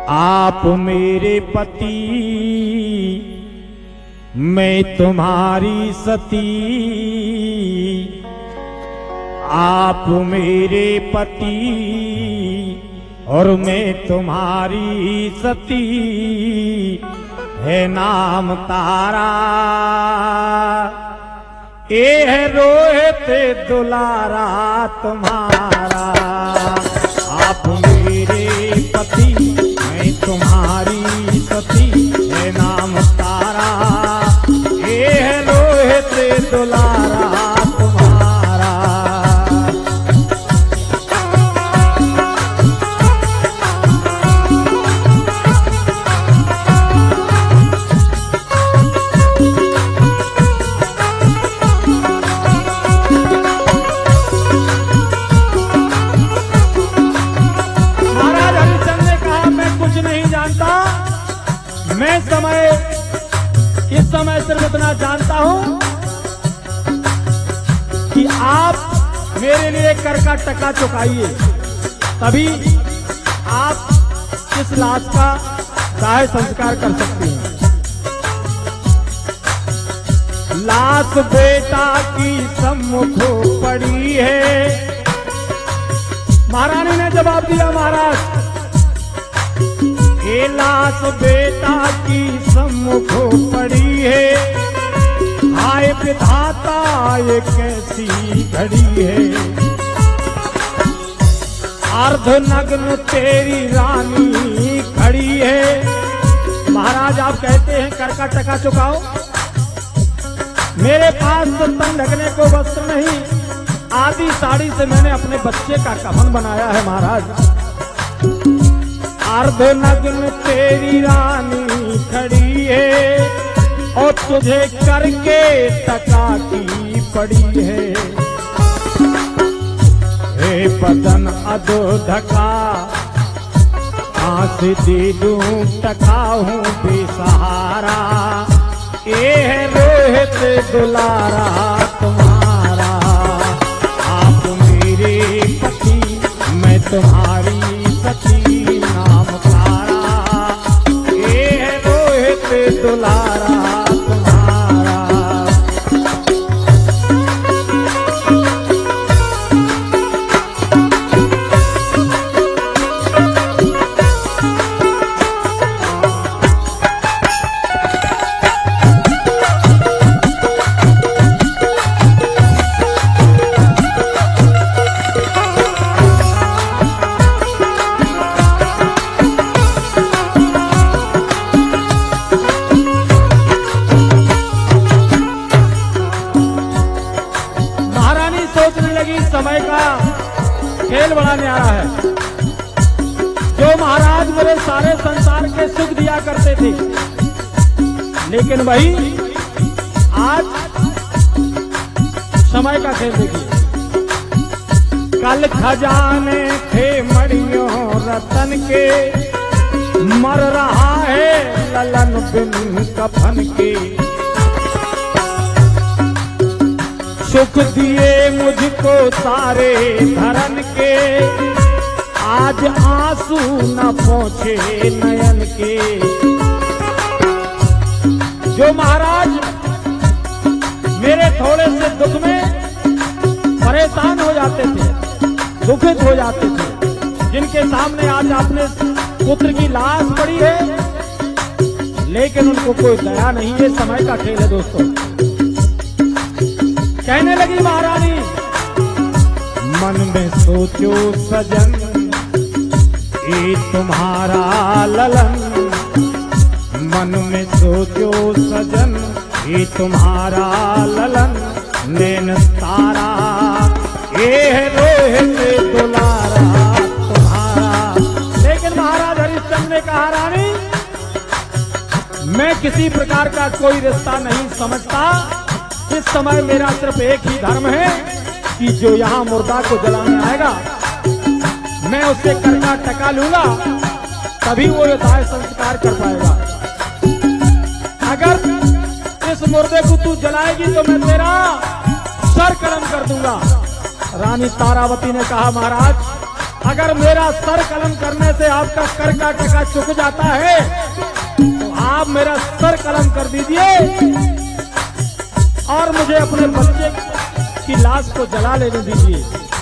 आप मेरे पति, मैं तुम्हारी सती। आप मेरे पति और मैं तुम्हारी सती, है नाम तारा, ये है रोहित दुलारा तुम्हारा। आप मेरे पति, मैं तुम्हारी सती, है नाम तारा, ये है रोहित दुलारा तुम्हारा। मैं इस समय सिर्फ इतना जानता हूं कि आप मेरे लिए कर का टका चुकाइए, तभी आप इस लाश का दाह संस्कार कर सकते हैं। लाश बेटा की सम्मुख पड़ी है। महारानी ने जवाब दिया, महाराज ये लाश बेटा की सम्मुख पड़ी है। हाय विधाता ये कैसी घड़ी है। अर्धनग्न तेरी रानी खड़ी है। महाराज आप कहते हैं कर का टका चुकाओ, मेरे पास तो तन ढकने को वस्त्र नहीं, आधी साड़ी से मैंने अपने बच्चे का कफन बनाया है। महाराज अर्धनग्न तेरी रानी खड़ी है और तुझे करके टका की पड़ी है। हे बदन अधो ढका, आंख दे दूं टका हूँ बेसहारा, ये है रोहित दुलारा तुम्हारा। आप मेरे पति, मैं तुम्हारी सती, नाम तारा, ये है रोहित दुलारा तुम्हारा। समय का खेल बड़ा न्यारा है। जो महाराज मेरे सारे संसार के सुख दिया करते थे, लेकिन वही आज समय का खेल देखिए। कल खजाने थे मड़ियों रतन के, मर रहा है ललन बिन कफन के। सुख दिए मुझको सारे धरन के, आज आंसू न पहुंचे नयन के। जो महाराज मेरे थोड़े से दुख में परेशान हो जाते थे, दुखित हो जाते थे, जिनके सामने आज आपने पुत्र की लाश पड़ी है, लेकिन उनको कोई दया नहीं है। समय का खेल है दोस्तों। कहने लगी महारानी, मन में सोचो सजन, ये तुम्हारा ललन। मन में सोचो सजन, ये तुम्हारा ललन। नैन तारा, ये है रोहित दुलारा तुम्हारा। लेकिन महाराज हरिश्चंद्र ने कहा, रानी मैं किसी प्रकार का कोई रिश्ता नहीं समझता। इस समय मेरा सिर्फ एक ही धर्म है कि जो यहाँ मुर्दा को जलाने आएगा, मैं उससे कर का टका लूंगा, तभी वो ये दाह संस्कार कर पाएगा। अगर इस मुर्दे को तू जलाएगी तो मैं तेरा सर कलम कर दूंगा। रानी तारावती ने कहा, महाराज अगर मेरा सर कलम करने से आपका कर का टका चुक जाता है तो आप मेरा सर कलम कर दीजिए और मुझे अपने बच्चे की लाश को जला लेने दीजिए।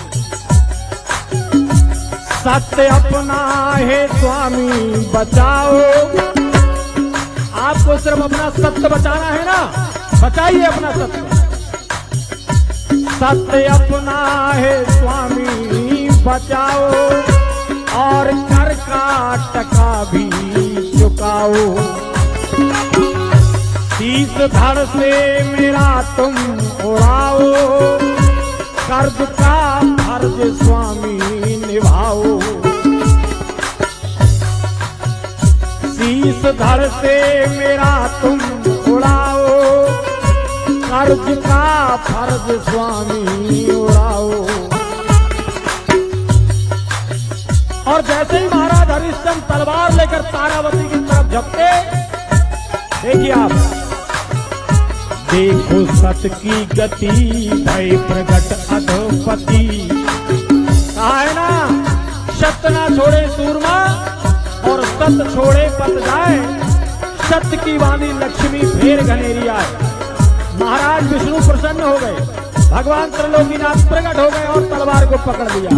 सत्य अपना है स्वामी बचाओ। आपको सिर्फ अपना सत्य बचाना है ना, बचाइए अपना सत्य। सत्य अपना है स्वामी बचाओ और कर का टका भी चुकाओ। 30 धड़ से मेरा तुम उड़ाओ, कर्ज का फर्ज स्वामी निभाओ। 30 धड़ से मेरा तुम उड़ाओ, कर्ज का फर्ज स्वामी उड़ाओ। और जैसे ही महाराज हरिश्चंद्र तलवार लेकर तारावती की तरफ झपटे, देखिए आप, देखो सत की गति भय प्रगट अधोपति। कहा है ना, सत्य ना छोड़े सूरमा और सत छोड़े पत जाए। सत्य की वाणी लक्ष्मी फेर घनेरी आए। महाराज विष्णु प्रसन्न हो गए, भगवान त्रिलोकीनाथ प्रकट हो गए और तलवार को पकड़ लिया।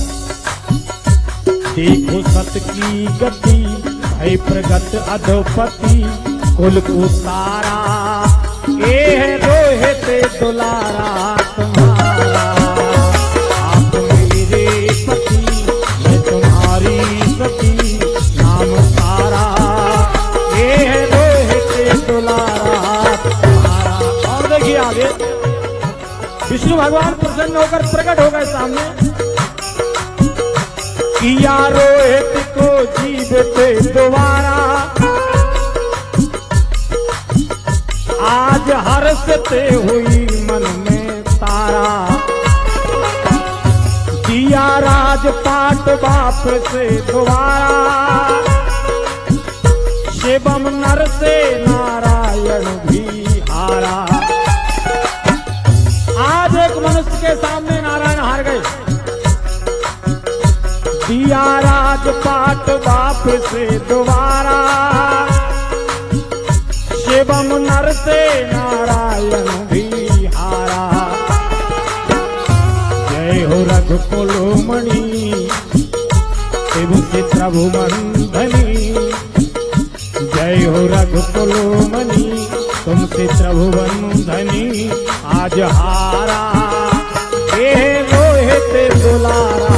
देखो सत की गति भय प्रगट अधोपति, कुल को तारा ये रोहित दुलारा तुम्हारा। आप मेरे पति मैं तुम्हारी सती, नाम तारा ये रोहित दुलारा तुम्हारा। और देखिए आगे, विष्णु भगवान प्रसन्न होकर प्रकट हो गए सामने। किया रोहित को जीवित दोबारा, आज हर्षते हुई मन में तारा। दिया राजपाट बाप से दोबारा, शिवम नर से नारायण भी हारा। आज एक मनुष्य के सामने नारायण हार गए। दिया राजपाट बाप से दोबारा, शिवम नर से नारायण भी हारा। जय हो रघुकुल मणि शिव से प्रभु बंधनी। जय हो रघुकुल मणि तुमसे प्रभु बंधनी। आज हारा ये रोहित दुलारा